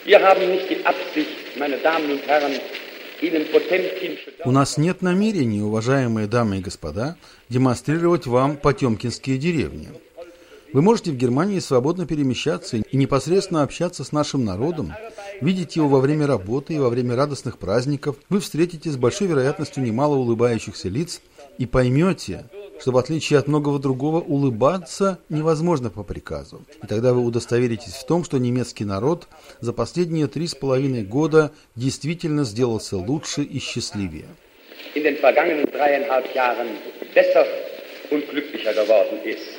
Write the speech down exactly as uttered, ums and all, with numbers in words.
У нас нет намерений, уважаемые дамы и господа, демонстрировать вам потемкинские деревни. Вы можете в Германии свободно перемещаться и непосредственно общаться с нашим народом, видеть его во время работы и во время радостных праздников. Вы встретите с большой вероятностью немало улыбающихся лиц и поймете, что в отличие от многого другого улыбаться невозможно по приказу. И тогда вы удостоверитесь в том, что немецкий народ за последние три с половиной года действительно сделался лучше и счастливее. In den vergangenen dreieinhalb Jahren besser und glücklicher geworden ist.